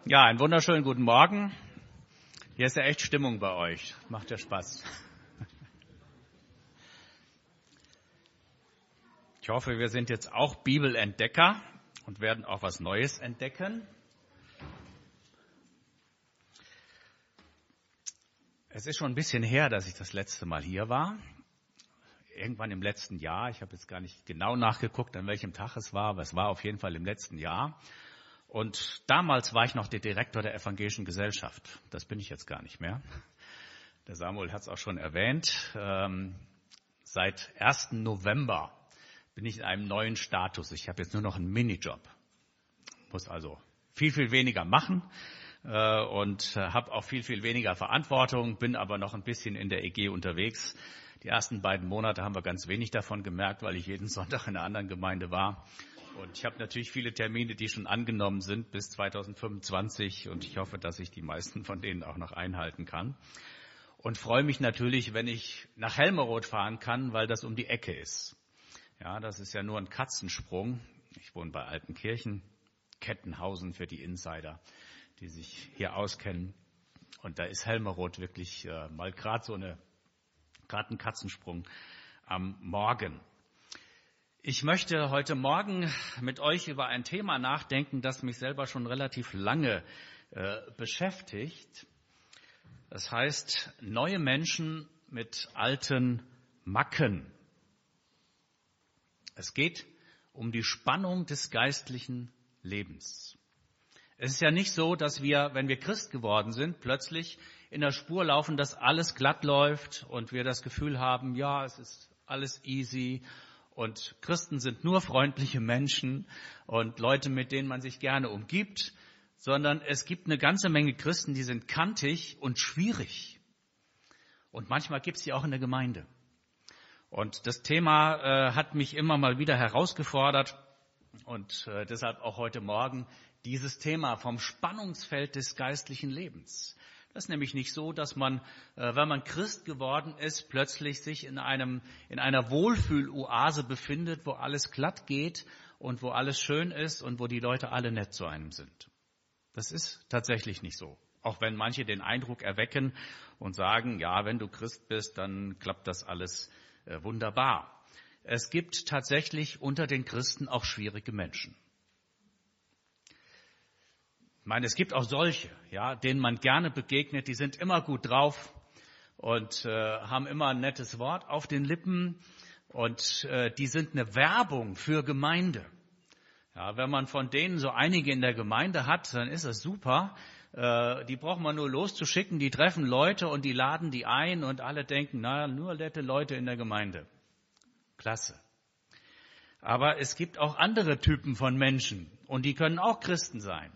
Ja, einen wunderschönen guten Morgen. Hier ist ja echt Stimmung bei euch. Macht ja Spaß. Ich hoffe, wir sind jetzt auch Bibelentdecker und werden auch was Neues entdecken. Es ist schon ein bisschen her, dass ich das letzte Mal hier war. Irgendwann im letzten Jahr. Ich habe jetzt gar nicht genau nachgeguckt, an welchem Tag es war, aber es war auf jeden Fall im letzten Jahr. Und damals war ich noch der Direktor der Evangelischen Gesellschaft. Das bin ich jetzt gar nicht mehr. Der Samuel hat es auch schon erwähnt. Seit 1. November bin ich in einem neuen Status. Ich habe jetzt nur noch einen Minijob. Muss also viel, viel weniger machen und habe auch viel, viel weniger Verantwortung, bin aber noch ein bisschen in der EG unterwegs. Die ersten beiden Monate haben wir ganz wenig davon gemerkt, weil ich jeden Sonntag in einer anderen Gemeinde war. Und ich habe natürlich viele Termine, die schon angenommen sind bis 2025 und ich hoffe, dass ich die meisten von denen auch noch einhalten kann. Und freue mich natürlich, wenn ich nach Helmeroth fahren kann, weil das um die Ecke ist. Ja, das ist ja nur ein Katzensprung. Ich wohne bei Altenkirchen, Kettenhausen für die Insider, die sich hier auskennen. Und da ist Helmeroth wirklich mal gerade ein Katzensprung am Morgen. Ich möchte heute Morgen mit euch über ein Thema nachdenken, das mich selber schon relativ lange beschäftigt. Das heißt, neue Menschen mit alten Macken. Es geht um die Spannung des geistlichen Lebens. Es ist ja nicht so, dass wir, wenn wir Christ geworden sind, plötzlich in der Spur laufen, dass alles glatt läuft und wir das Gefühl haben, ja, es ist alles easy. Und Christen sind nur freundliche Menschen und Leute, mit denen man sich gerne umgibt, sondern es gibt eine ganze Menge Christen, die sind kantig und schwierig. Und manchmal gibt es die auch in der Gemeinde. Und das Thema hat mich immer mal wieder herausgefordert und deshalb auch heute Morgen dieses Thema vom Spannungsfeld des geistlichen Lebens. Das ist nämlich nicht so, dass man, wenn man Christ geworden ist, plötzlich sich in einer Wohlfühloase befindet, wo alles glatt geht und wo alles schön ist und wo die Leute alle nett zu einem sind. Das ist tatsächlich nicht so. Auch wenn manche den Eindruck erwecken und sagen, ja, wenn du Christ bist, dann klappt das alles wunderbar. Es gibt tatsächlich unter den Christen auch schwierige Menschen. Ich meine, es gibt auch solche, ja, denen man gerne begegnet, die sind immer gut drauf und haben immer ein nettes Wort auf den Lippen und die sind eine Werbung für Gemeinde. Ja, wenn man von denen so einige in der Gemeinde hat, dann ist das super. Die braucht man nur loszuschicken, die treffen Leute und die laden die ein und alle denken, na, nur nette Leute in der Gemeinde. Klasse. Aber es gibt auch andere Typen von Menschen und die können auch Christen sein.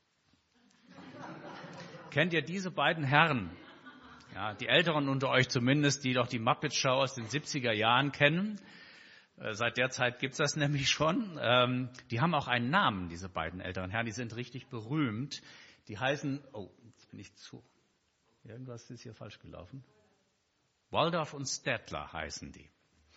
Kennt ihr diese beiden Herren? Ja, die Älteren unter euch zumindest, die doch die Muppet Show aus den 70er Jahren kennen. Seit der Zeit gibt's das nämlich schon. Die haben auch einen Namen, diese beiden älteren Herren. Die sind richtig berühmt. Die heißen, jetzt bin ich zu. Irgendwas ist hier falsch gelaufen. Waldorf und Statler heißen die.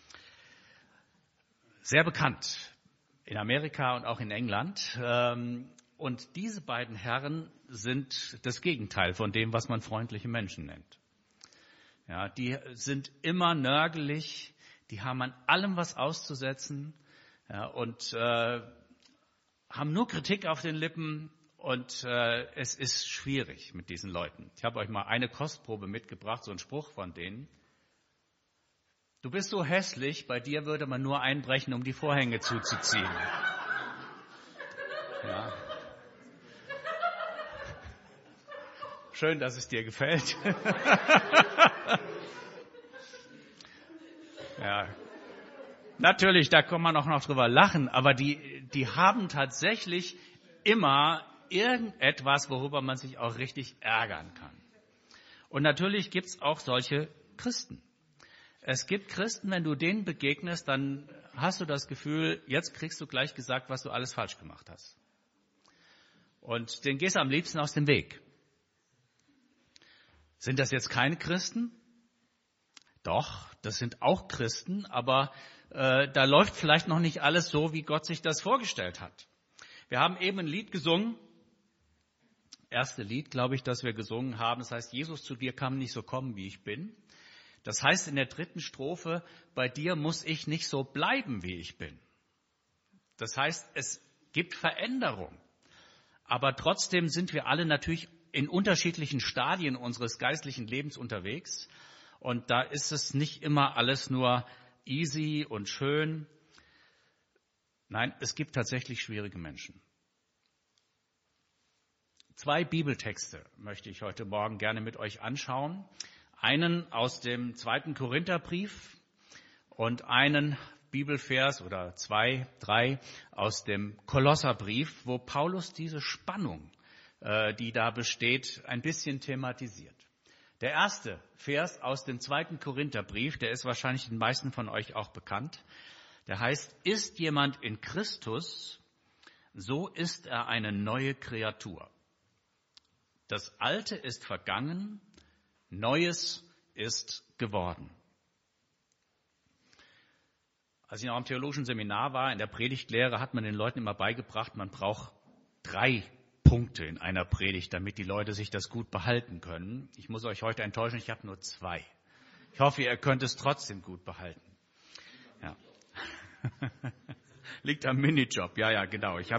Sehr bekannt in Amerika und auch in England. Und diese beiden Herren sind das Gegenteil von dem, was man freundliche Menschen nennt. Ja, die sind immer nörgelig, die haben an allem was auszusetzen, ja, und haben nur Kritik auf den Lippen und es ist schwierig mit diesen Leuten. Ich habe euch mal eine Kostprobe mitgebracht, so ein Spruch von denen. Du bist so hässlich, bei dir würde man nur einbrechen, um die Vorhänge zuzuziehen. Ja. Schön, dass es dir gefällt. Ja, natürlich, da kann man auch noch drüber lachen, aber die haben tatsächlich immer irgendetwas, worüber man sich auch richtig ärgern kann. Und natürlich gibt's auch solche Christen. Es gibt Christen, wenn du denen begegnest, dann hast du das Gefühl, jetzt kriegst du gleich gesagt, was du alles falsch gemacht hast. Und denen gehst du am liebsten aus dem Weg. Sind das jetzt keine Christen? Doch, das sind auch Christen, aber da läuft vielleicht noch nicht alles so, wie Gott sich das vorgestellt hat. Wir haben eben ein Lied gesungen, erste Lied, glaube ich, das wir gesungen haben. Das heißt, Jesus, zu dir kann nicht so kommen, wie ich bin. Das heißt in der 3. Strophe, bei dir muss ich nicht so bleiben, wie ich bin. Das heißt, es gibt Veränderung. Aber trotzdem sind wir alle natürlich in unterschiedlichen Stadien unseres geistlichen Lebens unterwegs. Und da ist es nicht immer alles nur easy und schön. Nein, es gibt tatsächlich schwierige Menschen. 2 Bibeltexte möchte ich heute Morgen gerne mit euch anschauen. Einen aus dem 2. Korintherbrief und einen Bibelvers oder 2, 3 aus dem Kolosserbrief, wo Paulus diese Spannung, die da besteht, ein bisschen thematisiert. Der erste Vers aus dem 2. Korintherbrief, der ist wahrscheinlich den meisten von euch auch bekannt. Der heißt, ist jemand in Christus, so ist er eine neue Kreatur. Das Alte ist vergangen, Neues ist geworden. Als ich noch am theologischen Seminar war, in der Predigtlehre, hat man den Leuten immer beigebracht, man braucht 3 Punkte in einer Predigt, damit die Leute sich das gut behalten können. Ich muss euch heute enttäuschen, ich habe nur 2. Ich hoffe, ihr könnt es trotzdem gut behalten. Ja. Liegt am Minijob, ja, genau. Ich habe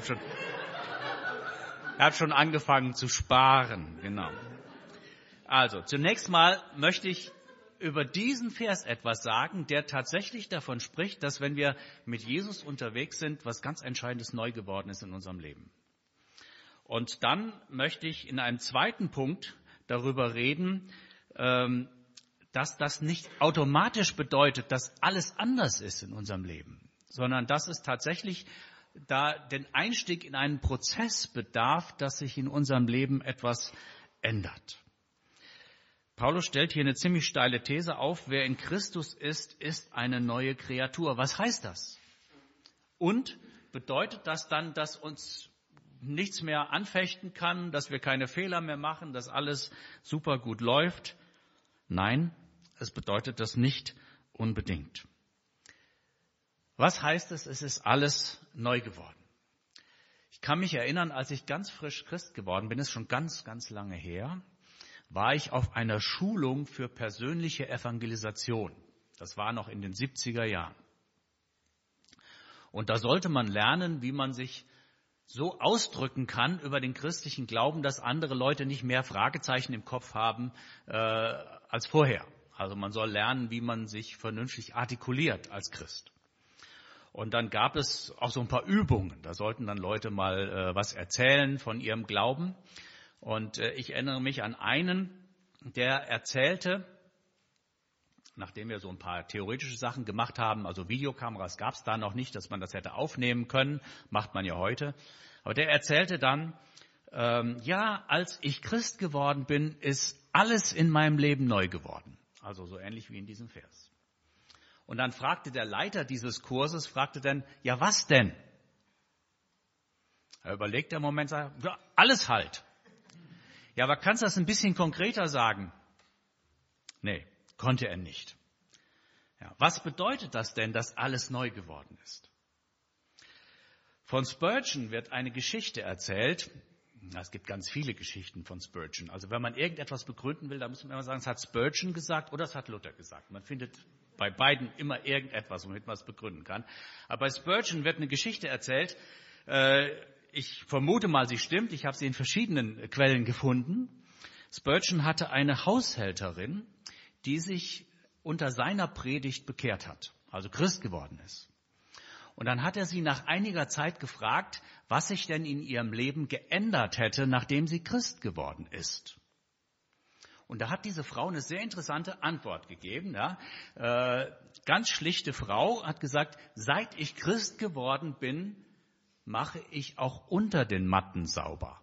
schon angefangen zu sparen, genau. Also, zunächst mal möchte ich über diesen Vers etwas sagen, der tatsächlich davon spricht, dass wenn wir mit Jesus unterwegs sind, was ganz Entscheidendes neu geworden ist in unserem Leben. Und dann möchte ich in einem zweiten Punkt darüber reden, dass das nicht automatisch bedeutet, dass alles anders ist in unserem Leben, sondern dass es tatsächlich da den Einstieg in einen Prozess bedarf, dass sich in unserem Leben etwas ändert. Paulus stellt hier eine ziemlich steile These auf. Wer in Christus ist, ist eine neue Kreatur. Was heißt das? Und bedeutet das dann, dass uns nichts mehr anfechten kann, dass wir keine Fehler mehr machen, dass alles super gut läuft? Nein, es bedeutet das nicht unbedingt. Was heißt es? Es ist alles neu geworden. Ich kann mich erinnern, als ich ganz frisch Christ geworden bin, ist schon ganz, ganz lange her, war ich auf einer Schulung für persönliche Evangelisation. Das war noch in den 70er Jahren. Und da sollte man lernen, wie man sich so ausdrücken kann über den christlichen Glauben, dass andere Leute nicht mehr Fragezeichen im Kopf haben als vorher. Also man soll lernen, wie man sich vernünftig artikuliert als Christ. Und dann gab es auch so ein paar Übungen. Da sollten dann Leute mal was erzählen von ihrem Glauben. Und ich erinnere mich an einen, der erzählte, nachdem wir so ein paar theoretische Sachen gemacht haben, also Videokameras gab es da noch nicht, dass man das hätte aufnehmen können, macht man ja heute. Aber der erzählte dann, als ich Christ geworden bin, ist alles in meinem Leben neu geworden. Also so ähnlich wie in diesem Vers. Und dann fragte der Leiter dieses Kurses, dann, ja was denn? Er überlegt einen Moment, sagt, ja, alles halt. Ja, aber kannst du das ein bisschen konkreter sagen? Nee, konnte er nicht. Ja, was bedeutet das denn, dass alles neu geworden ist? Von Spurgeon wird eine Geschichte erzählt. Es gibt ganz viele Geschichten von Spurgeon. Also wenn man irgendetwas begründen will, dann muss man immer sagen, es hat Spurgeon gesagt oder es hat Luther gesagt. Man findet bei beiden immer irgendetwas, womit man es begründen kann. Aber bei Spurgeon wird eine Geschichte erzählt. Ich vermute mal, sie stimmt. Ich habe sie in verschiedenen Quellen gefunden. Spurgeon hatte eine Haushälterin, die sich unter seiner Predigt bekehrt hat, also Christ geworden ist. Und dann hat er sie nach einiger Zeit gefragt, was sich denn in ihrem Leben geändert hätte, nachdem sie Christ geworden ist. Und da hat diese Frau eine sehr interessante Antwort gegeben. Ja. Ganz schlichte Frau hat gesagt, seit ich Christ geworden bin, mache ich auch unter den Matten sauber.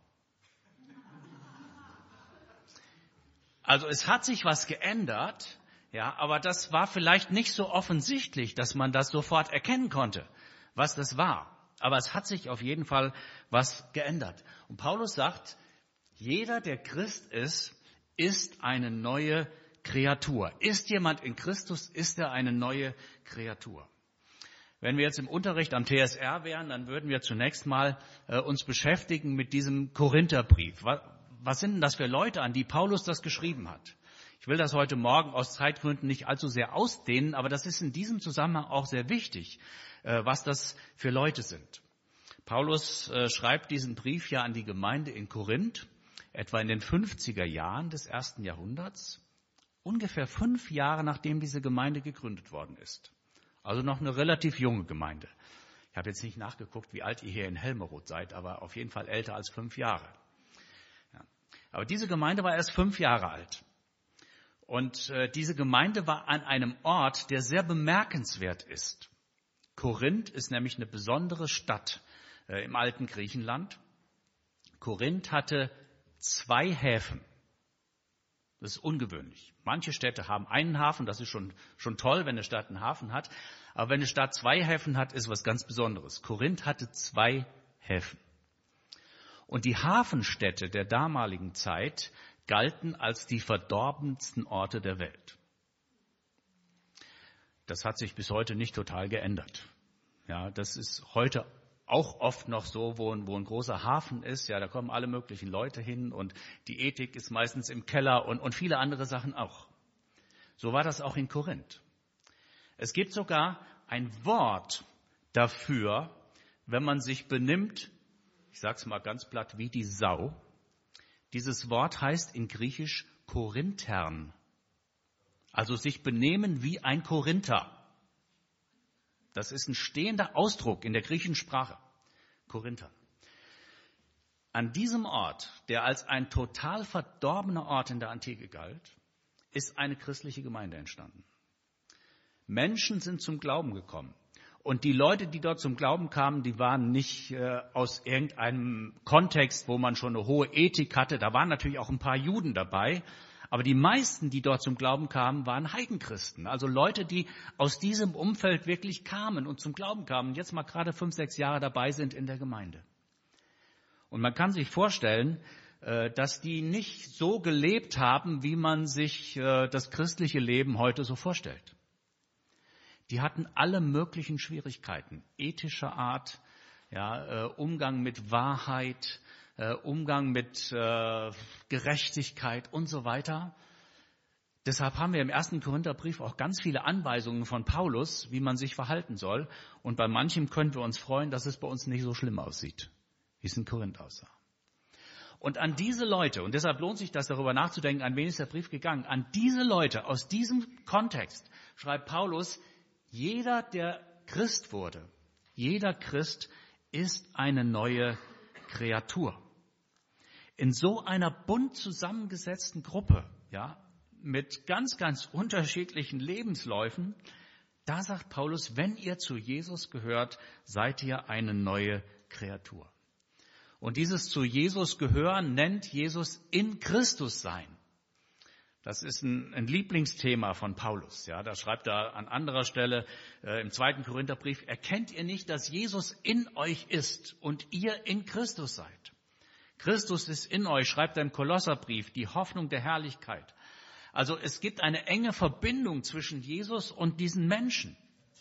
Also es hat sich was geändert, ja, aber das war vielleicht nicht so offensichtlich, dass man das sofort erkennen konnte, was das war. Aber es hat sich auf jeden Fall was geändert. Und Paulus sagt, jeder, der Christ ist eine neue Kreatur. Ist jemand in Christus, ist er eine neue Kreatur. Wenn wir jetzt im Unterricht am TSR wären, dann würden wir zunächst mal uns beschäftigen mit diesem Korintherbrief. was sind denn das für Leute, an die Paulus das geschrieben hat? Ich will das heute Morgen aus Zeitgründen nicht allzu sehr ausdehnen, aber das ist in diesem Zusammenhang auch sehr wichtig, was das für Leute sind. Paulus schreibt diesen Brief ja an die Gemeinde in Korinth, etwa in den 50er Jahren des 1. Jahrhunderts, ungefähr 5 Jahre nachdem diese Gemeinde gegründet worden ist. Also noch eine relativ junge Gemeinde. Ich habe jetzt nicht nachgeguckt, wie alt ihr hier in Helmeroth seid, aber auf jeden Fall älter als 5 Jahre. Ja. Aber diese Gemeinde war erst 5 Jahre alt. Und diese Gemeinde war an einem Ort, der sehr bemerkenswert ist. Korinth ist nämlich eine besondere Stadt im alten Griechenland. Korinth hatte 2 Häfen. Das ist ungewöhnlich. Manche Städte haben einen Hafen, das ist schon toll, wenn eine Stadt einen Hafen hat. Aber wenn eine Stadt 2 Häfen hat, ist was ganz Besonderes. Korinth hatte 2 Häfen. Und die Hafenstädte der damaligen Zeit galten als die verdorbensten Orte der Welt. Das hat sich bis heute nicht total geändert. Ja, das ist heute auch oft noch so, wo ein großer Hafen ist. Ja, da kommen alle möglichen Leute hin und die Ethik ist meistens im Keller und viele andere Sachen auch. So war das auch in Korinth. Es gibt sogar ein Wort dafür, wenn man sich benimmt, ich sage es mal ganz platt, wie die Sau. Dieses Wort heißt in Griechisch Korinthern, also sich benehmen wie ein Korinther. Das ist ein stehender Ausdruck in der griechischen Sprache, Korinther. An diesem Ort, der als ein total verdorbener Ort in der Antike galt, ist eine christliche Gemeinde entstanden. Menschen sind zum Glauben gekommen. Und die Leute, die dort zum Glauben kamen, die waren nicht aus irgendeinem Kontext, wo man schon eine hohe Ethik hatte. Da waren natürlich auch ein paar Juden dabei. Aber die meisten, die dort zum Glauben kamen, waren Heidenchristen. Also Leute, die aus diesem Umfeld wirklich kamen und zum Glauben kamen. Und jetzt mal gerade 5, 6 Jahre dabei sind in der Gemeinde. Und man kann sich vorstellen, dass die nicht so gelebt haben, wie man sich das christliche Leben heute so vorstellt. Die hatten alle möglichen Schwierigkeiten, ethischer Art, ja, Umgang mit Wahrheit, Umgang mit Gerechtigkeit und so weiter. Deshalb haben wir im 1. Korintherbrief auch ganz viele Anweisungen von Paulus, wie man sich verhalten soll. Und bei manchem können wir uns freuen, dass es bei uns nicht so schlimm aussieht, wie es in Korinth aussah. Und an diese Leute, und deshalb lohnt sich das, darüber nachzudenken, an wen ist der Brief gegangen, an diese Leute aus diesem Kontext schreibt Paulus: Jeder, der Christ wurde, jeder Christ ist eine neue Kreatur. In so einer bunt zusammengesetzten Gruppe, ja, mit ganz, ganz unterschiedlichen Lebensläufen, da sagt Paulus, wenn ihr zu Jesus gehört, seid ihr eine neue Kreatur. Und dieses zu Jesus gehören nennt Jesus in Christus sein. Das ist ein Lieblingsthema von Paulus. Ja, da schreibt er an anderer Stelle im 2. Korintherbrief: Erkennt ihr nicht, dass Jesus in euch ist und ihr in Christus seid? Christus ist in euch, schreibt er im Kolosserbrief, die Hoffnung der Herrlichkeit. Also es gibt eine enge Verbindung zwischen Jesus und diesen Menschen.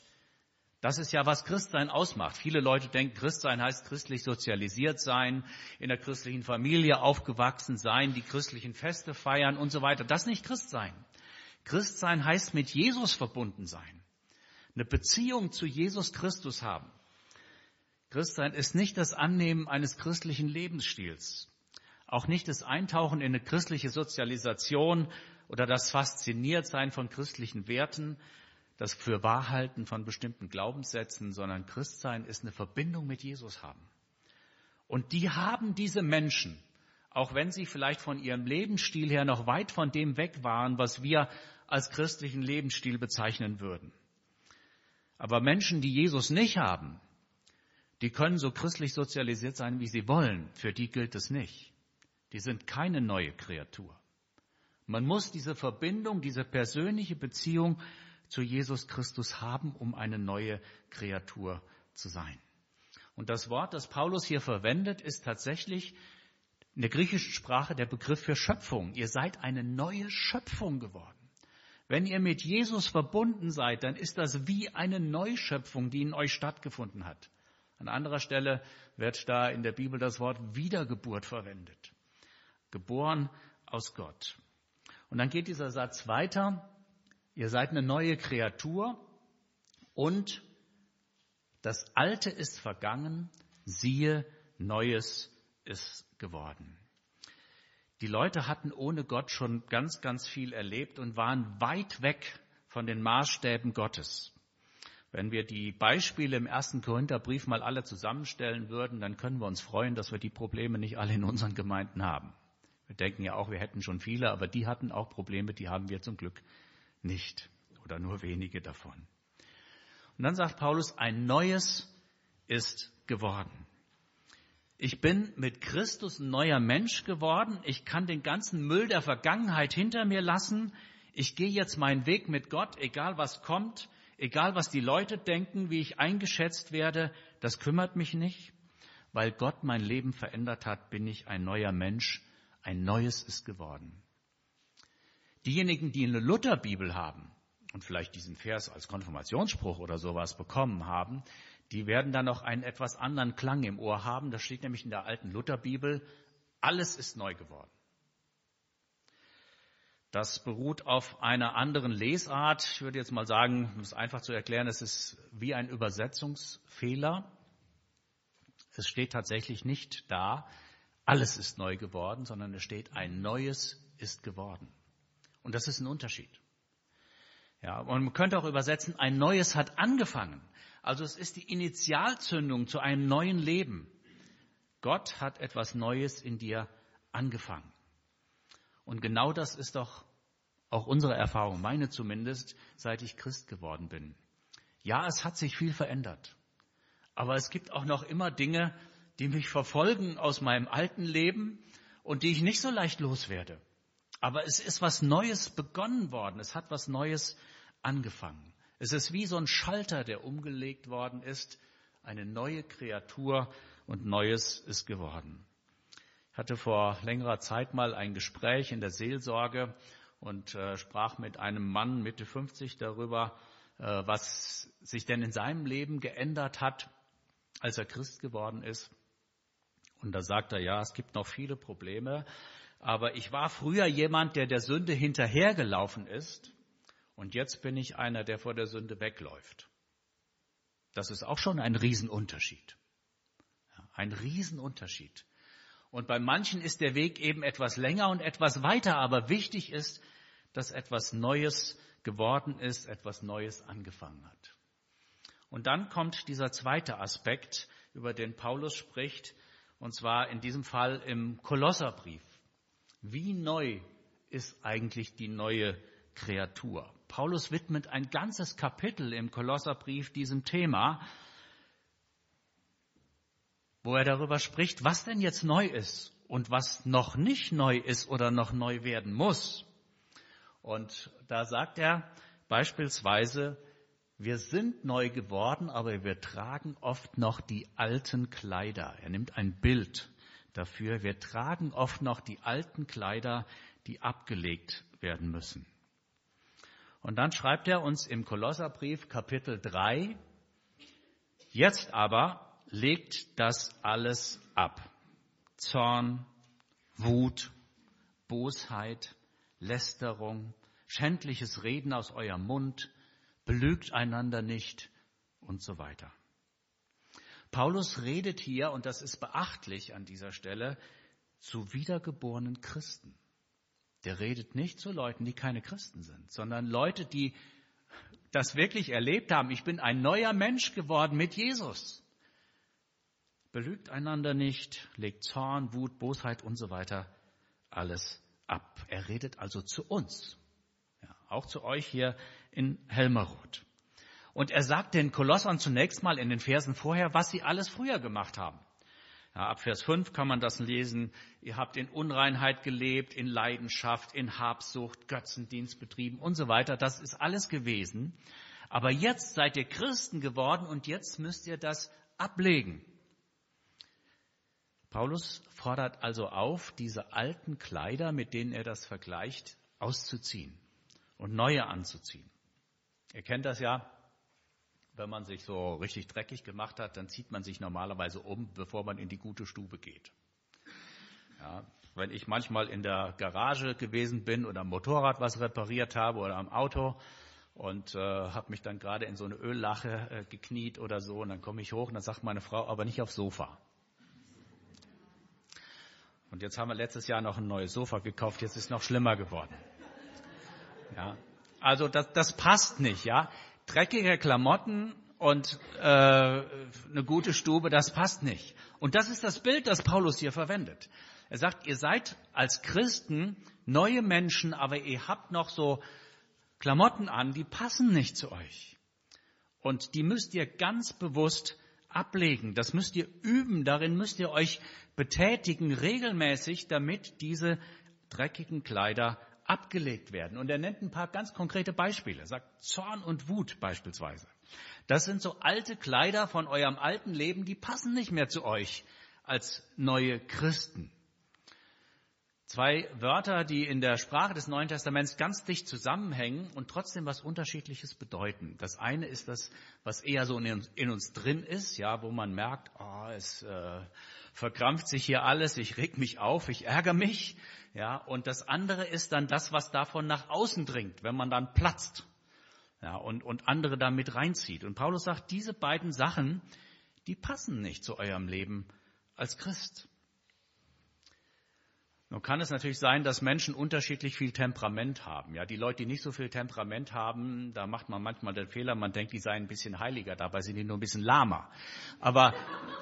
Das ist ja, was Christsein ausmacht. Viele Leute denken, Christsein heißt christlich sozialisiert sein, in der christlichen Familie aufgewachsen sein, die christlichen Feste feiern und so weiter. Das ist nicht Christsein. Christsein heißt mit Jesus verbunden sein, eine Beziehung zu Jesus Christus haben. Christsein ist nicht das Annehmen eines christlichen Lebensstils, auch nicht das Eintauchen in eine christliche Sozialisation oder das Fasziniertsein von christlichen Werten, das Fürwahrhalten von bestimmten Glaubenssätzen, sondern Christsein ist eine Verbindung mit Jesus haben. Und die haben diese Menschen, auch wenn sie vielleicht von ihrem Lebensstil her noch weit von dem weg waren, was wir als christlichen Lebensstil bezeichnen würden. Aber Menschen, die Jesus nicht haben, die können so christlich sozialisiert sein, wie sie wollen. Für die gilt es nicht. Die sind keine neue Kreatur. Man muss diese Verbindung, diese persönliche Beziehung zu Jesus Christus haben, um eine neue Kreatur zu sein. Und das Wort, das Paulus hier verwendet, ist tatsächlich in der griechischen Sprache der Begriff für Schöpfung. Ihr seid eine neue Schöpfung geworden. Wenn ihr mit Jesus verbunden seid, dann ist das wie eine Neuschöpfung, die in euch stattgefunden hat. An anderer Stelle wird da in der Bibel das Wort Wiedergeburt verwendet. geboren aus Gott. Und dann geht dieser Satz weiter, ihr seid eine neue Kreatur und das Alte ist vergangen, siehe, Neues ist geworden. Die Leute hatten ohne Gott schon ganz, ganz viel erlebt und waren weit weg von den Maßstäben Gottes. Wenn wir die Beispiele im 1. Korintherbrief mal alle zusammenstellen würden, dann können wir uns freuen, dass wir die Probleme nicht alle in unseren Gemeinden haben. Wir denken ja auch, wir hätten schon viele, aber die hatten auch Probleme, die haben wir zum Glück nicht oder nur wenige davon. Und dann sagt Paulus, ein Neues ist geworden. Ich bin mit Christus ein neuer Mensch geworden. Ich kann den ganzen Müll der Vergangenheit hinter mir lassen. Ich gehe jetzt meinen Weg mit Gott, egal was kommt, egal was die Leute denken, wie ich eingeschätzt werde. Das kümmert mich nicht. Weil Gott mein Leben verändert hat, bin ich ein neuer Mensch. Ein Neues ist geworden. Diejenigen, die eine Lutherbibel haben und vielleicht diesen Vers als Konfirmationsspruch oder sowas bekommen haben, die werden dann noch einen etwas anderen Klang im Ohr haben. Das steht nämlich in der alten Lutherbibel, alles ist neu geworden. Das beruht auf einer anderen Lesart. Ich würde jetzt mal sagen, um es einfach zu erklären, es ist wie ein Übersetzungsfehler. Es steht tatsächlich nicht da, alles ist neu geworden, sondern es steht, ein Neues ist geworden. Und das ist ein Unterschied. Ja, und man könnte auch übersetzen, ein Neues hat angefangen. Also es ist die Initialzündung zu einem neuen Leben. Gott hat etwas Neues in dir angefangen. Und genau das ist doch auch unsere Erfahrung, meine zumindest, seit ich Christ geworden bin. Ja, es hat sich viel verändert. Aber es gibt auch noch immer Dinge, die mich verfolgen aus meinem alten Leben und die ich nicht so leicht loswerde. Aber es ist was Neues begonnen worden. Es hat was Neues angefangen. Es ist wie so ein Schalter, der umgelegt worden ist. Eine neue Kreatur und Neues ist geworden. Ich hatte vor längerer Zeit mal ein Gespräch in der Seelsorge und sprach mit einem Mann Mitte 50 darüber, was sich denn in seinem Leben geändert hat, als er Christ geworden ist. Und da sagt er, ja, es gibt noch viele Probleme, aber ich war früher jemand, der Sünde hinterhergelaufen ist. Und jetzt bin ich einer, der vor der Sünde wegläuft. Das ist auch schon ein Riesenunterschied. Ja, ein Riesenunterschied. Und bei manchen ist der Weg eben etwas länger und etwas weiter. Aber wichtig ist, dass etwas Neues geworden ist, etwas Neues angefangen hat. Und dann kommt dieser zweite Aspekt, über den Paulus spricht, und zwar in diesem Fall im Kolosserbrief. Wie neu ist eigentlich die neue Kreatur? Paulus widmet ein ganzes Kapitel im Kolosserbrief diesem Thema, wo er darüber spricht, was denn jetzt neu ist und was noch nicht neu ist oder noch neu werden muss. Und da sagt er beispielsweise, wir sind neu geworden, aber wir tragen oft noch die alten Kleider. Er nimmt ein Bild dafür. Wir tragen oft noch die alten Kleider, die abgelegt werden müssen. Und dann schreibt er uns im Kolosserbrief Kapitel 3, jetzt aber legt das alles ab. Zorn, Wut, Bosheit, Lästerung, schändliches Reden aus eurem Mund, belügt einander nicht und so weiter. Paulus redet hier, und das ist beachtlich an dieser Stelle, zu wiedergeborenen Christen. Der redet nicht zu Leuten, die keine Christen sind, sondern Leute, die das wirklich erlebt haben. Ich bin ein neuer Mensch geworden mit Jesus. Belügt einander nicht, legt Zorn, Wut, Bosheit und so weiter alles ab. Er redet also zu uns, ja, auch zu euch hier in Helmerod. Und er sagt den Kolossern zunächst mal in den Versen vorher, was sie alles früher gemacht haben. Ja, ab Vers 5 kann man das lesen. Ihr habt in Unreinheit gelebt, in Leidenschaft, in Habsucht, Götzendienst betrieben und so weiter. Das ist alles gewesen. Aber jetzt seid ihr Christen geworden und jetzt müsst ihr das ablegen. Paulus fordert also auf, diese alten Kleider, mit denen er das vergleicht, auszuziehen und neue anzuziehen. Ihr kennt das ja. Wenn man sich so richtig dreckig gemacht hat, dann zieht man sich normalerweise um, bevor man in die gute Stube geht. Ja, wenn ich manchmal in der Garage gewesen bin oder am Motorrad was repariert habe oder am Auto und habe mich dann gerade in so eine Öllache gekniet oder so und dann komme ich hoch und dann sagt meine Frau, aber nicht aufs Sofa. Und jetzt haben wir letztes Jahr noch ein neues Sofa gekauft, jetzt ist es noch schlimmer geworden. Ja, also das passt nicht, ja. Dreckige Klamotten und eine gute Stube, das passt nicht. Und das ist das Bild, das Paulus hier verwendet. Er sagt, ihr seid als Christen neue Menschen, aber ihr habt noch so Klamotten an, die passen nicht zu euch. Und die müsst ihr ganz bewusst ablegen. Das müsst ihr üben, darin müsst ihr euch betätigen regelmäßig, damit diese dreckigen Kleider abgelegt werden. Und er nennt ein paar ganz konkrete Beispiele. Er sagt Zorn und Wut beispielsweise. Das sind so alte Kleider von eurem alten Leben, die passen nicht mehr zu euch als neue Christen. Zwei Wörter, die in der Sprache des Neuen Testaments ganz dicht zusammenhängen und trotzdem was Unterschiedliches bedeuten. Das eine ist das, was eher so in uns drin ist, ja, wo man merkt, es verkrampft sich hier alles, ich reg mich auf, ich ärgere mich. Ja, und das andere ist dann das, was davon nach außen dringt, wenn man dann platzt, ja, und andere da mit reinzieht. Und Paulus sagt, diese beiden Sachen, die passen nicht zu eurem Leben als Christ. Nun kann es natürlich sein, dass Menschen unterschiedlich viel Temperament haben. Ja, die Leute, die nicht so viel Temperament haben, da macht man manchmal den Fehler, man denkt, die seien ein bisschen heiliger, dabei sind die nur ein bisschen lahmer. Aber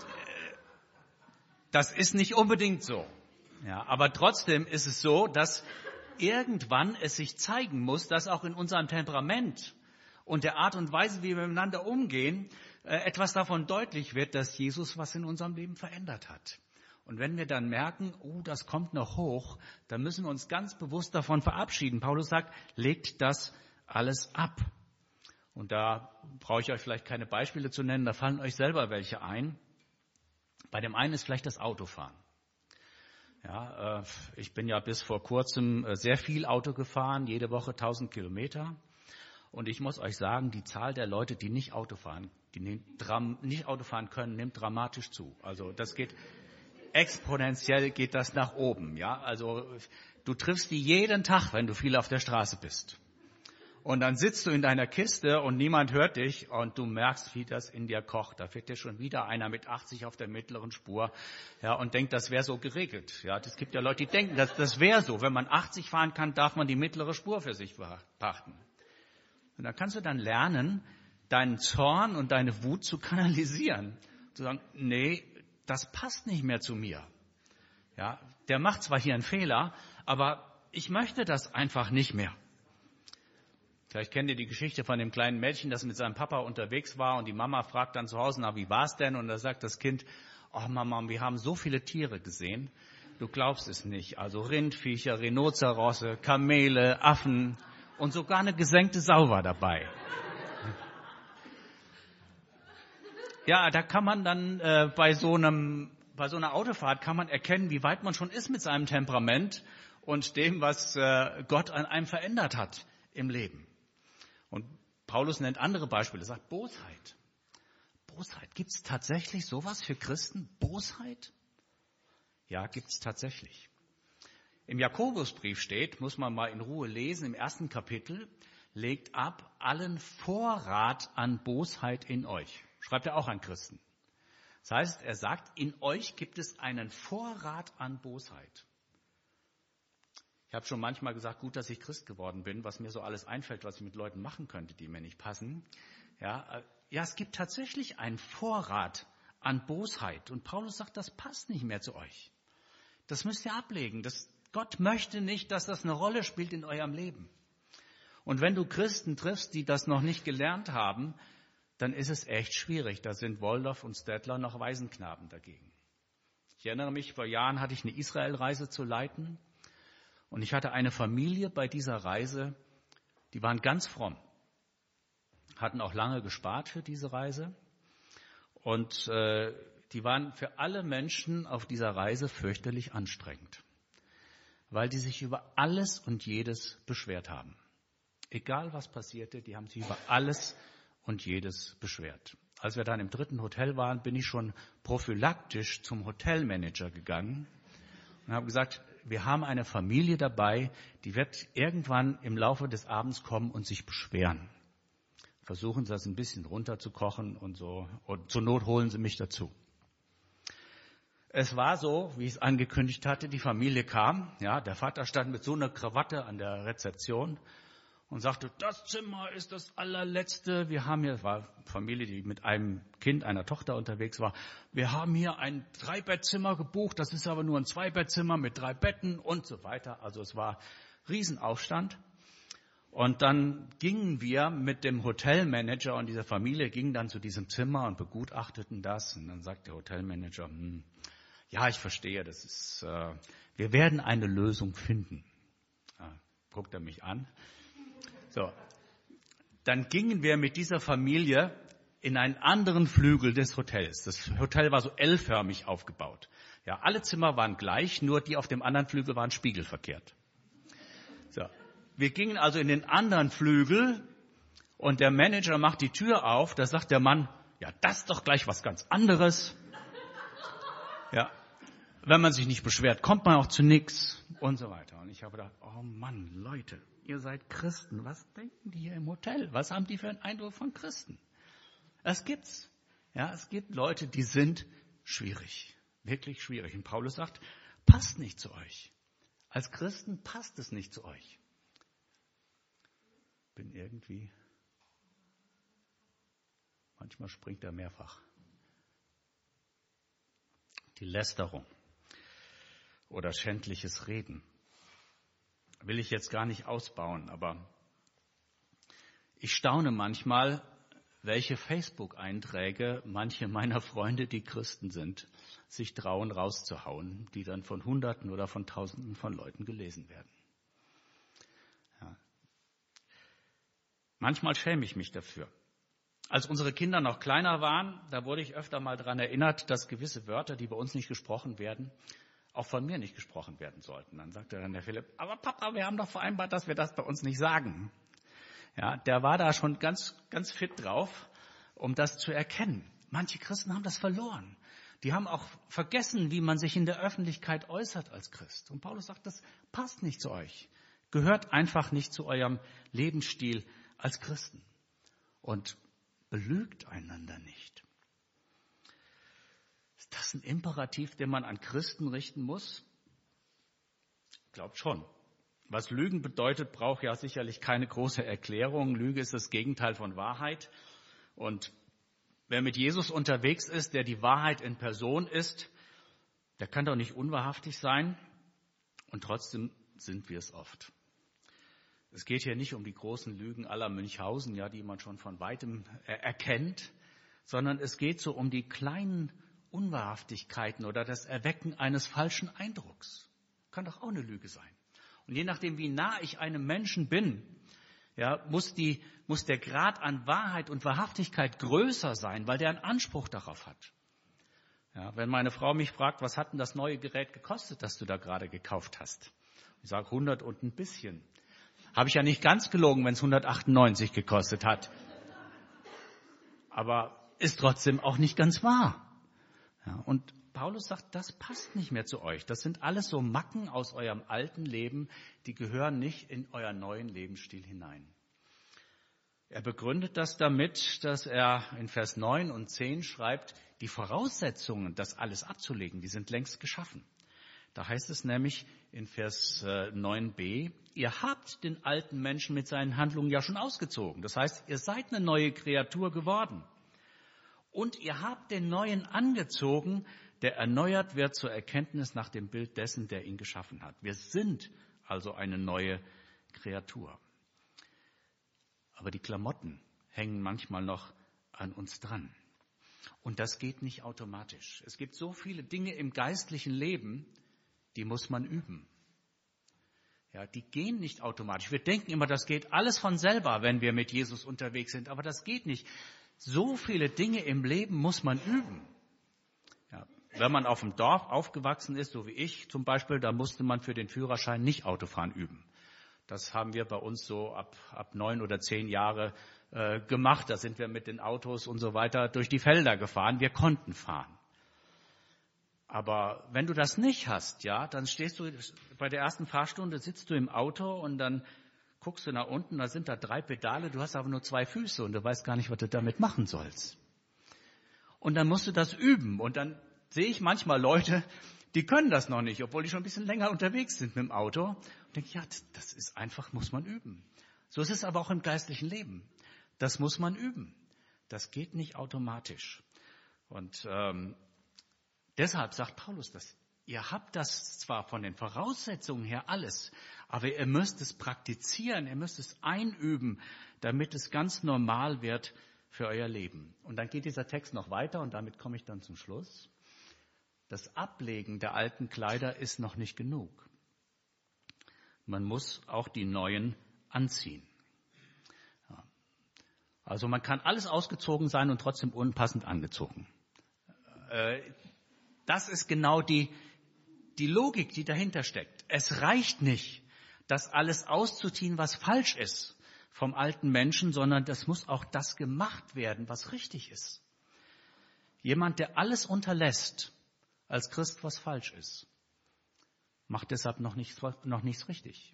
das ist nicht unbedingt so. Ja, aber trotzdem ist es so, dass irgendwann es sich zeigen muss, dass auch in unserem Temperament und der Art und Weise, wie wir miteinander umgehen, etwas davon deutlich wird, dass Jesus was in unserem Leben verändert hat. Und wenn wir dann merken, das kommt noch hoch, dann müssen wir uns ganz bewusst davon verabschieden. Paulus sagt, legt das alles ab. Und da brauche ich euch vielleicht keine Beispiele zu nennen, da fallen euch selber welche ein. Bei dem einen ist vielleicht das Autofahren. Ja, ich bin ja bis vor kurzem sehr viel Auto gefahren, jede Woche 1000 Kilometer. Und ich muss euch sagen, die Zahl der Leute, die nicht Auto fahren können, nimmt dramatisch zu. Also das geht exponentiell geht das nach oben. Ja, also du triffst die jeden Tag, wenn du viel auf der Straße bist. Und dann sitzt du in deiner Kiste und niemand hört dich und du merkst, wie das in dir kocht. Da fährt dir schon wieder einer mit 80 auf der mittleren Spur, ja, und denkt, das wäre so geregelt. Ja, es gibt ja Leute, die denken, das wäre so. Wenn man 80 fahren kann, darf man die mittlere Spur für sich pachten. Und dann kannst du dann lernen, deinen Zorn und deine Wut zu kanalisieren. Zu sagen, nee, das passt nicht mehr zu mir. Ja, der macht zwar hier einen Fehler, aber ich möchte das einfach nicht mehr. Vielleicht kennt ihr die Geschichte von dem kleinen Mädchen, das mit seinem Papa unterwegs war und die Mama fragt dann zu Hause, na, wie war's denn? Und da sagt das Kind, Mama, wir haben so viele Tiere gesehen, du glaubst es nicht. Also Rindviecher, Rhinozerosse, Kamele, Affen und sogar eine gesenkte Sau war dabei. Ja, da kann man dann bei so einer Autofahrt kann man erkennen, wie weit man schon ist mit seinem Temperament und dem, was Gott an einem verändert hat im Leben. Und Paulus nennt andere Beispiele, er sagt Bosheit. Bosheit, gibt es tatsächlich sowas für Christen? Bosheit? Ja, gibt es tatsächlich. Im Jakobusbrief steht, muss man mal in Ruhe lesen, im 1. Kapitel, legt ab allen Vorrat an Bosheit in euch. Schreibt er auch an Christen. Das heißt, er sagt, in euch gibt es einen Vorrat an Bosheit. Ich habe schon manchmal gesagt, gut, dass ich Christ geworden bin, was mir so alles einfällt, was ich mit Leuten machen könnte, die mir nicht passen. Ja, es gibt tatsächlich einen Vorrat an Bosheit. Und Paulus sagt, das passt nicht mehr zu euch. Das müsst ihr ablegen. Gott möchte nicht, dass das eine Rolle spielt in eurem Leben. Und wenn du Christen triffst, die das noch nicht gelernt haben, dann ist es echt schwierig. Da sind Waldorf und Stettler noch Waisenknaben dagegen. Ich erinnere mich, vor Jahren hatte ich eine Israelreise zu leiten. Und ich hatte eine Familie bei dieser Reise, die waren ganz fromm, hatten auch lange gespart für diese Reise. Und die waren für alle Menschen auf dieser Reise fürchterlich anstrengend, weil die sich über alles und jedes beschwert haben. Egal was passierte, die haben sich über alles und jedes beschwert. Als wir dann im 3. Hotel waren, bin ich schon prophylaktisch zum Hotelmanager gegangen und habe gesagt, wir haben eine Familie dabei, die wird irgendwann im Laufe des Abends kommen und sich beschweren. Versuchen Sie das ein bisschen runterzukochen und so. Und zur Not holen Sie mich dazu. Es war so, wie ich es angekündigt hatte, die Familie kam. Ja, der Vater stand mit so einer Krawatte an der Rezeption und sagte, das Zimmer ist das allerletzte. Wir haben hier, es war eine Familie, die mit einem Kind, einer Tochter unterwegs war. Wir haben hier ein 3-Bettzimmer gebucht. Das ist aber nur ein 2-Bettzimmer mit 3 Betten und so weiter. Also es war Riesenaufstand. Und dann gingen wir mit dem Hotelmanager und dieser Familie, gingen dann zu diesem Zimmer und begutachteten das. Und dann sagt der Hotelmanager, ja, ich verstehe, das ist, wir werden eine Lösung finden. Ja, guckt er mich an. So, dann gingen wir mit dieser Familie in einen anderen Flügel des Hotels. Das Hotel war so L-förmig aufgebaut. Ja, alle Zimmer waren gleich, nur die auf dem anderen Flügel waren spiegelverkehrt. So, wir gingen also in den anderen Flügel und der Manager macht die Tür auf. Da sagt der Mann, ja, das ist doch gleich was ganz anderes. Ja, wenn man sich nicht beschwert, kommt man auch zu nichts und so weiter. Und ich habe gedacht, oh Mann, Leute, ihr seid Christen. Was denken die hier im Hotel? Was haben die für einen Eindruck von Christen? Das gibt's. Ja, es gibt Leute, die sind schwierig. Wirklich schwierig. Und Paulus sagt, passt nicht zu euch. Als Christen passt es nicht zu euch. Bin irgendwie, manchmal springt er mehrfach. Die Lästerung oder schändliches Reden will ich jetzt gar nicht ausbauen, aber ich staune manchmal, welche Facebook-Einträge manche meiner Freunde, die Christen sind, sich trauen rauszuhauen, die dann von Hunderten oder von Tausenden von Leuten gelesen werden. Ja. Manchmal schäme ich mich dafür. Als unsere Kinder noch kleiner waren, da wurde ich öfter mal daran erinnert, dass gewisse Wörter, die bei uns nicht gesprochen werden, auch von mir nicht gesprochen werden sollten. Dann sagte dann der Philipp, aber Papa, wir haben doch vereinbart, dass wir das bei uns nicht sagen. Ja, der war da schon ganz, ganz fit drauf, um das zu erkennen. Manche Christen haben das verloren. Die haben auch vergessen, wie man sich in der Öffentlichkeit äußert als Christ. Und Paulus sagt, das passt nicht zu euch. Gehört einfach nicht zu eurem Lebensstil als Christen. Und belügt einander nicht. Ist das ein Imperativ, den man an Christen richten muss? Ich glaube schon. Was Lügen bedeutet, braucht ja sicherlich keine große Erklärung. Lüge ist das Gegenteil von Wahrheit. Und wer mit Jesus unterwegs ist, der die Wahrheit in Person ist, der kann doch nicht unwahrhaftig sein. Und trotzdem sind wir es oft. Es geht hier nicht um die großen Lügen aller Münchhausen, ja, die man schon von weitem erkennt, sondern es geht so um die kleinen Unwahrhaftigkeiten oder das Erwecken eines falschen Eindrucks. Kann doch auch eine Lüge sein. Und je nachdem, wie nah ich einem Menschen bin, ja, muss der Grad an Wahrheit und Wahrhaftigkeit größer sein, weil der einen Anspruch darauf hat. Ja, wenn meine Frau mich fragt, was hat denn das neue Gerät gekostet, das du da gerade gekauft hast? Ich sage 100 und ein bisschen. Habe ich ja nicht ganz gelogen, wenn es 198 gekostet hat. Aber ist trotzdem auch nicht ganz wahr. Ja, und Paulus sagt, das passt nicht mehr zu euch. Das sind alles so Macken aus eurem alten Leben, die gehören nicht in euren neuen Lebensstil hinein. Er begründet das damit, dass er in Vers 9 und 10 schreibt, die Voraussetzungen, das alles abzulegen, die sind längst geschaffen. Da heißt es nämlich in Vers 9b, ihr habt den alten Menschen mit seinen Handlungen ja schon ausgezogen. Das heißt, ihr seid eine neue Kreatur geworden. Und ihr habt den Neuen angezogen, der erneuert wird zur Erkenntnis nach dem Bild dessen, der ihn geschaffen hat. Wir sind also eine neue Kreatur. Aber die Klamotten hängen manchmal noch an uns dran. Und das geht nicht automatisch. Es gibt so viele Dinge im geistlichen Leben, die muss man üben. Ja, die gehen nicht automatisch. Wir denken immer, das geht alles von selber, wenn wir mit Jesus unterwegs sind. Aber das geht nicht. So viele Dinge im Leben muss man üben. Ja, wenn man auf dem Dorf aufgewachsen ist, so wie ich zum Beispiel, da musste man für den Führerschein nicht Autofahren üben. Das haben wir bei uns so ab 9 oder 10 Jahre gemacht. Da sind wir mit den Autos und so weiter durch die Felder gefahren. Wir konnten fahren. Aber wenn du das nicht hast, ja, dann stehst du bei der ersten Fahrstunde, sitzt du im Auto und dann guckst du nach unten, da sind da 3 Pedale, du hast aber nur 2 Füße und du weißt gar nicht, was du damit machen sollst. Und dann musst du das üben. Und dann sehe ich manchmal Leute, die können das noch nicht, obwohl die schon ein bisschen länger unterwegs sind mit dem Auto. Und denke, ja, das ist einfach, muss man üben. So ist es aber auch im geistlichen Leben. Das muss man üben. Das geht nicht automatisch. Und deshalb sagt Paulus das. Ihr habt das zwar von den Voraussetzungen her alles, aber ihr müsst es praktizieren, ihr müsst es einüben, damit es ganz normal wird für euer Leben. Und dann geht dieser Text noch weiter und damit komme ich dann zum Schluss. Das Ablegen der alten Kleider ist noch nicht genug. Man muss auch die neuen anziehen. Ja. Also man kann alles ausgezogen sein und trotzdem unpassend angezogen. Das ist genau die Logik, die dahinter steckt. Es reicht nicht, das alles auszuziehen, was falsch ist vom alten Menschen, sondern das muss auch das gemacht werden, was richtig ist. Jemand, der alles unterlässt, als Christ, was falsch ist, macht deshalb noch nichts richtig.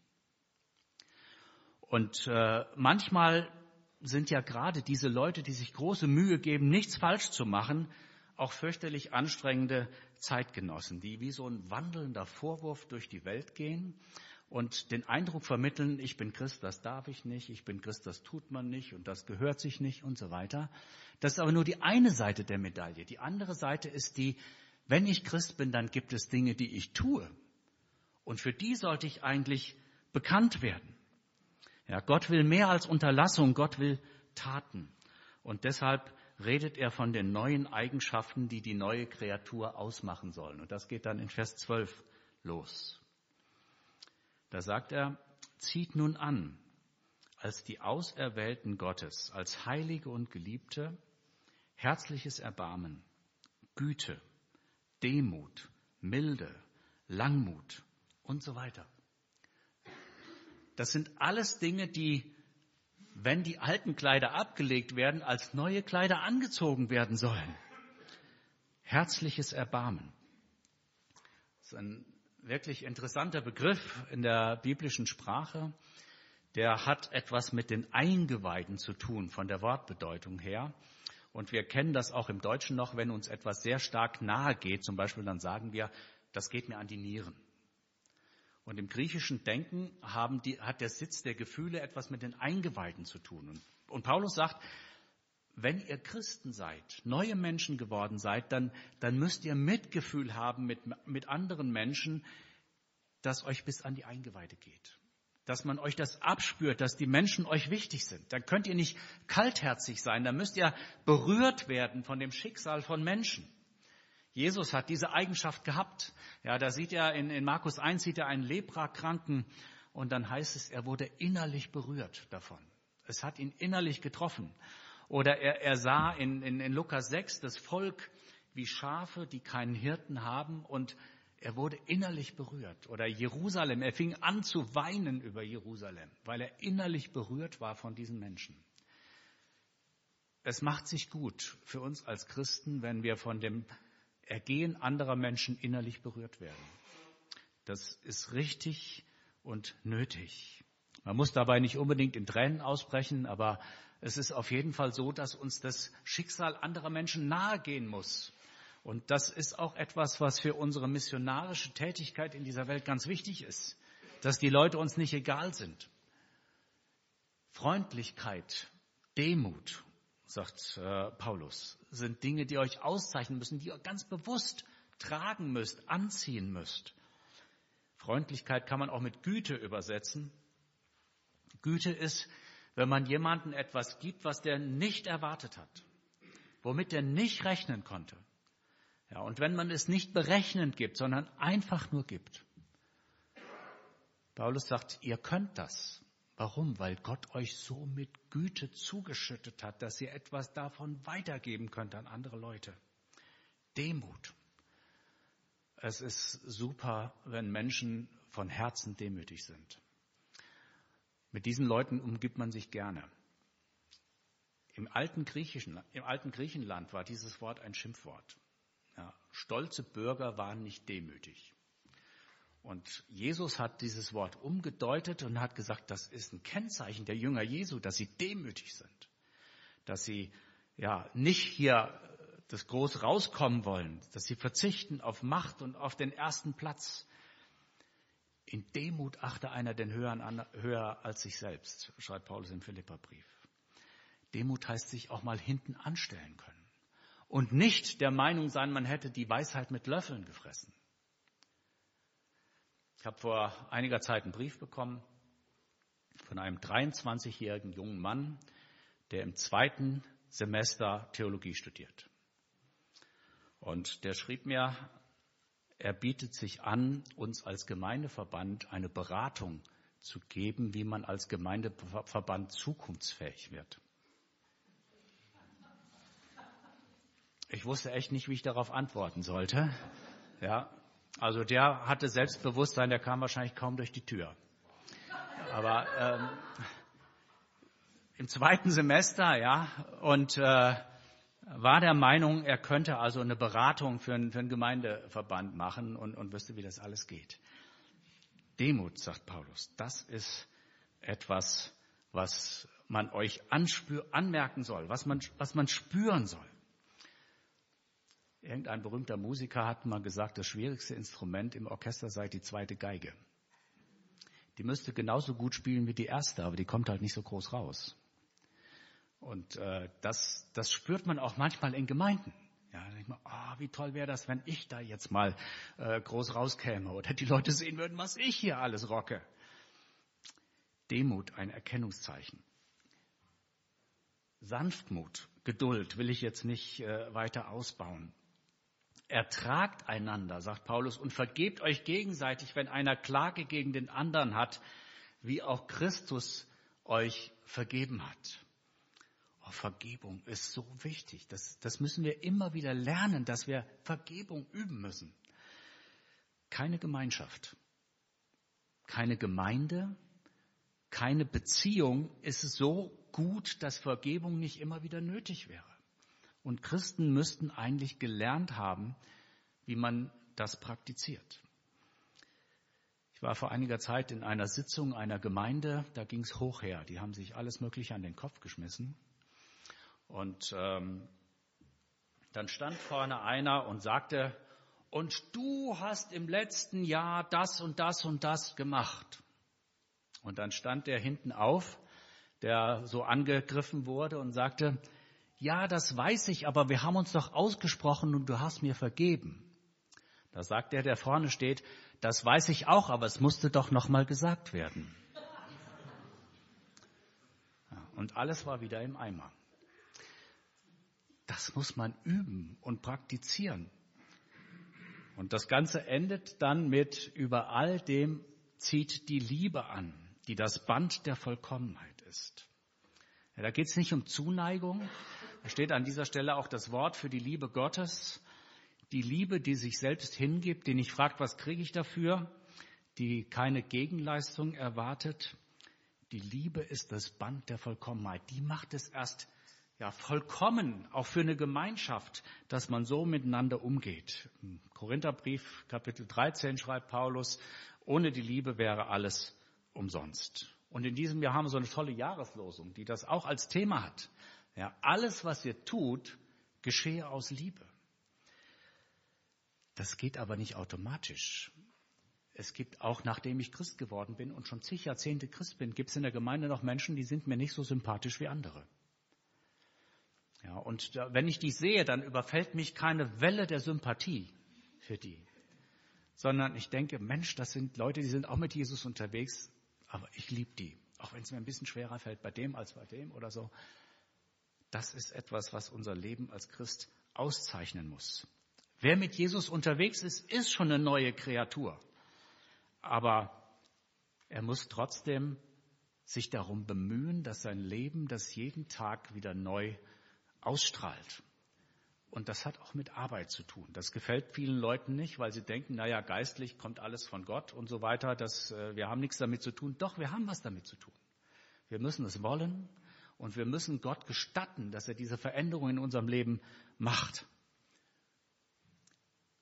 Und manchmal sind ja gerade diese Leute, die sich große Mühe geben, nichts falsch zu machen, auch fürchterlich anstrengende Zeitgenossen, die wie so ein wandelnder Vorwurf durch die Welt gehen und den Eindruck vermitteln, ich bin Christ, das darf ich nicht, ich bin Christ, das tut man nicht und das gehört sich nicht und so weiter. Das ist aber nur die eine Seite der Medaille. Die andere Seite ist die, wenn ich Christ bin, dann gibt es Dinge, die ich tue. Und für die sollte ich eigentlich bekannt werden. Ja, Gott will mehr als Unterlassung, Gott will Taten. Und deshalb redet er von den neuen Eigenschaften, die die neue Kreatur ausmachen sollen. Und das geht dann in Vers 12 los. Da sagt er, zieht nun an, als die Auserwählten Gottes, als Heilige und Geliebte, herzliches Erbarmen, Güte, Demut, Milde, Langmut und so weiter. Das sind alles Dinge, die, wenn die alten Kleider abgelegt werden, als neue Kleider angezogen werden sollen. Herzliches Erbarmen. Das ist ein wirklich interessanter Begriff in der biblischen Sprache. Der hat etwas mit den Eingeweiden zu tun, von der Wortbedeutung her. Und wir kennen das auch im Deutschen noch, wenn uns etwas sehr stark nahe geht. Zum Beispiel dann sagen wir, das geht mir an die Nieren. Und im griechischen Denken hat der Sitz der Gefühle etwas mit den Eingeweiden zu tun. Und Paulus sagt, wenn ihr Christen seid, neue Menschen geworden seid, dann müsst ihr Mitgefühl haben mit anderen Menschen, das euch bis an die Eingeweide geht. Dass man euch das abspürt, dass die Menschen euch wichtig sind. Dann könnt ihr nicht kaltherzig sein, dann müsst ihr berührt werden von dem Schicksal von Menschen. Jesus hat diese Eigenschaft gehabt. Ja, da sieht er in Markus 1 sieht er einen Leprakranken und dann heißt es, er wurde innerlich berührt davon. Es hat ihn innerlich getroffen. Oder er sah in Lukas 6 das Volk wie Schafe, die keinen Hirten haben und er wurde innerlich berührt. Oder Jerusalem, er fing an zu weinen über Jerusalem, weil er innerlich berührt war von diesen Menschen. Es macht sich gut für uns als Christen, wenn wir von dem Ergehen anderer Menschen innerlich berührt werden. Das ist richtig und nötig. Man muss dabei nicht unbedingt in Tränen ausbrechen, aber es ist auf jeden Fall so, dass uns das Schicksal anderer Menschen nahe gehen muss. Und das ist auch etwas, was für unsere missionarische Tätigkeit in dieser Welt ganz wichtig ist, dass die Leute uns nicht egal sind. Freundlichkeit, Demut, sagt Paulus, sind Dinge, die euch auszeichnen müssen, die ihr ganz bewusst tragen müsst, anziehen müsst. Freundlichkeit kann man auch mit Güte übersetzen. Güte ist, wenn man jemandem etwas gibt, was der nicht erwartet hat, womit der nicht rechnen konnte. Ja, und wenn man es nicht berechnend gibt, sondern einfach nur gibt. Paulus sagt, ihr könnt das. Warum? Weil Gott euch so mit Güte zugeschüttet hat, dass ihr etwas davon weitergeben könnt an andere Leute. Demut. Es ist super, wenn Menschen von Herzen demütig sind. Mit diesen Leuten umgibt man sich gerne. Im alten Griechenland war dieses Wort ein Schimpfwort. Ja, stolze Bürger waren nicht demütig. Und Jesus hat dieses Wort umgedeutet und hat gesagt, das ist ein Kennzeichen der Jünger Jesu, dass sie demütig sind. Dass sie nicht hier das groß rauskommen wollen, dass sie verzichten auf Macht und auf den ersten Platz. In Demut achte einer den höher als sich selbst, schreibt Paulus im Philipperbrief. Demut heißt sich auch mal hinten anstellen können und nicht der Meinung sein, man hätte die Weisheit mit Löffeln gefressen. Ich habe vor einiger Zeit einen Brief bekommen von einem 23-jährigen jungen Mann, der im 2. Semester Theologie studiert. Und der schrieb mir, er bietet sich an, uns als Gemeindeverband eine Beratung zu geben, wie man als Gemeindeverband zukunftsfähig wird. Ich wusste echt nicht, wie ich darauf antworten sollte. Ja, also der hatte Selbstbewusstsein, der kam wahrscheinlich kaum durch die Tür. Aber im 2. Semester, und war der Meinung, er könnte also eine Beratung für einen Gemeindeverband machen und wüsste, wie das alles geht. Demut, sagt Paulus, das ist etwas, was man euch anmerken soll, was man spüren soll. Irgendein berühmter Musiker hat mal gesagt, das schwierigste Instrument im Orchester sei die 2. Geige. Die müsste genauso gut spielen wie die erste, aber die kommt halt nicht so groß raus. Und das spürt man auch manchmal in Gemeinden. Ja, da denkt man, wie toll wäre das, wenn ich da jetzt mal groß rauskäme oder die Leute sehen würden, was ich hier alles rocke. Demut, ein Erkennungszeichen. Sanftmut, Geduld will ich jetzt nicht weiter ausbauen. Ertragt einander, sagt Paulus, und vergebt euch gegenseitig, wenn einer Klage gegen den anderen hat, wie auch Christus euch vergeben hat. Vergebung ist so wichtig. Das müssen wir immer wieder lernen, dass wir Vergebung üben müssen. Keine Gemeinschaft, keine Gemeinde, keine Beziehung ist so gut, dass Vergebung nicht immer wieder nötig wäre. Und Christen müssten eigentlich gelernt haben, wie man das praktiziert. Ich war vor einiger Zeit in einer Sitzung einer Gemeinde, da ging es hoch her. Die haben sich alles Mögliche an den Kopf geschmissen. Und dann stand vorne einer und sagte, und du hast im letzten Jahr das und das und das gemacht. Und dann stand der hinten auf, der so angegriffen wurde und sagte, ja, das weiß ich, aber wir haben uns doch ausgesprochen und du hast mir vergeben. Da sagt der vorne steht, das weiß ich auch, aber es musste doch noch mal gesagt werden. Ja, und alles war wieder im Eimer. Das muss man üben und praktizieren. Und das Ganze endet dann mit, über all dem zieht die Liebe an, die das Band der Vollkommenheit ist. Ja, da geht es nicht um Zuneigung. Da steht an dieser Stelle auch das Wort für die Liebe Gottes. Die Liebe, die sich selbst hingibt, die nicht fragt, was kriege ich dafür, die keine Gegenleistung erwartet. Die Liebe ist das Band der Vollkommenheit. Die macht es erst vollkommen, auch für eine Gemeinschaft, dass man so miteinander umgeht. Im Korintherbrief, Kapitel 13, schreibt Paulus, ohne die Liebe wäre alles umsonst. Und in diesem Jahr haben wir so eine tolle Jahreslosung, die das auch als Thema hat. Ja, alles, was ihr tut, geschehe aus Liebe. Das geht aber nicht automatisch. Es gibt auch, nachdem ich Christ geworden bin und schon zig Jahrzehnte Christ bin, gibt es in der Gemeinde noch Menschen, die sind mir nicht so sympathisch wie andere. Ja, und wenn ich die sehe, dann überfällt mich keine Welle der Sympathie für die, sondern ich denke, Mensch, das sind Leute, die sind auch mit Jesus unterwegs, aber ich liebe die, auch wenn es mir ein bisschen schwerer fällt bei dem als bei dem oder so. Das ist etwas, was unser Leben als Christ auszeichnen muss. Wer mit Jesus unterwegs ist, ist schon eine neue Kreatur. Aber er muss trotzdem sich darum bemühen, dass sein Leben das jeden Tag wieder neu ausstrahlt. Und das hat auch mit Arbeit zu tun. Das gefällt vielen Leuten nicht, weil sie denken, geistlich kommt alles von Gott und so weiter. Wir haben nichts damit zu tun. Doch, wir haben was damit zu tun. Wir müssen es wollen und wir müssen Gott gestatten, dass er diese Veränderung in unserem Leben macht.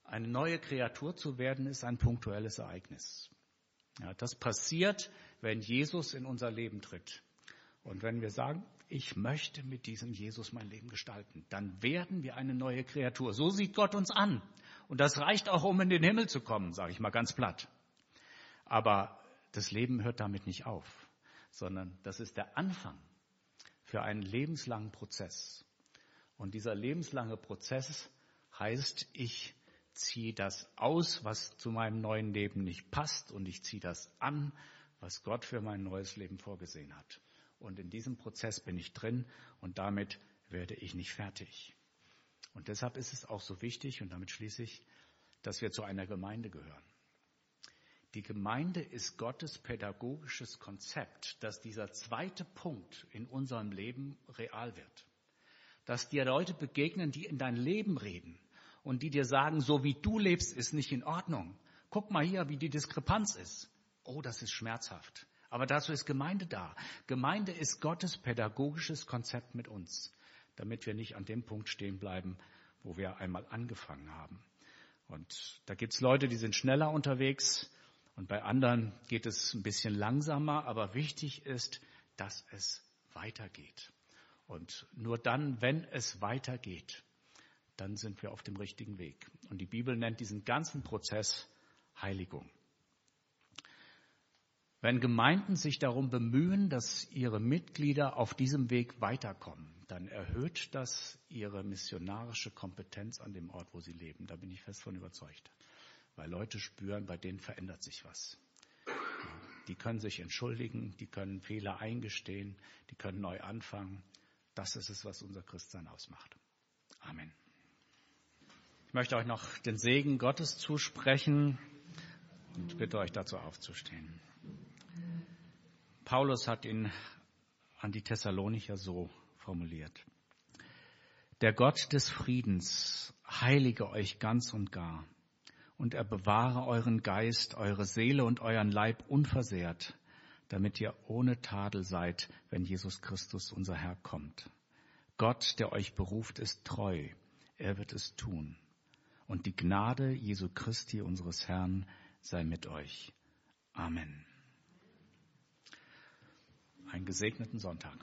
Eine neue Kreatur zu werden, ist ein punktuelles Ereignis. Ja, das passiert, wenn Jesus in unser Leben tritt. Und wenn wir sagen, ich möchte mit diesem Jesus mein Leben gestalten, dann werden wir eine neue Kreatur. So sieht Gott uns an. Und das reicht auch, um in den Himmel zu kommen, sage ich mal ganz platt. Aber das Leben hört damit nicht auf, sondern das ist der Anfang für einen lebenslangen Prozess. Und dieser lebenslange Prozess heißt, ich ziehe das aus, was zu meinem neuen Leben nicht passt, und ich ziehe das an, was Gott für mein neues Leben vorgesehen hat. Und in diesem Prozess bin ich drin und damit werde ich nicht fertig. Und deshalb ist es auch so wichtig, und damit schließe ich, dass wir zu einer Gemeinde gehören. Die Gemeinde ist Gottes pädagogisches Konzept, dass dieser zweite Punkt in unserem Leben real wird. Dass dir Leute begegnen, die in dein Leben reden und die dir sagen, so wie du lebst, ist nicht in Ordnung. Guck mal hier, wie die Diskrepanz ist. Oh, das ist schmerzhaft. Aber dazu ist Gemeinde da. Gemeinde ist Gottes pädagogisches Konzept mit uns, damit wir nicht an dem Punkt stehen bleiben, wo wir einmal angefangen haben. Und da gibt's Leute, die sind schneller unterwegs, und bei anderen geht es ein bisschen langsamer, aber wichtig ist, dass es weitergeht. Und nur dann, wenn es weitergeht, dann sind wir auf dem richtigen Weg. Und die Bibel nennt diesen ganzen Prozess Heiligung. Wenn Gemeinden sich darum bemühen, dass ihre Mitglieder auf diesem Weg weiterkommen, dann erhöht das ihre missionarische Kompetenz an dem Ort, wo sie leben. Da bin ich fest von überzeugt. Weil Leute spüren, bei denen verändert sich was. Die können sich entschuldigen, die können Fehler eingestehen, die können neu anfangen. Das ist es, was unser Christsein ausmacht. Amen. Ich möchte euch noch den Segen Gottes zusprechen und bitte euch dazu aufzustehen. Paulus hat ihn an die Thessalonicher so formuliert: Der Gott des Friedens heilige euch ganz und gar, und er bewahre euren Geist, eure Seele und euren Leib unversehrt, damit ihr ohne Tadel seid, wenn Jesus Christus, unser Herr, kommt. Gott, der euch beruft, ist treu, er wird es tun. Und die Gnade Jesu Christi, unseres Herrn, sei mit euch. Amen. Einen gesegneten Sonntag.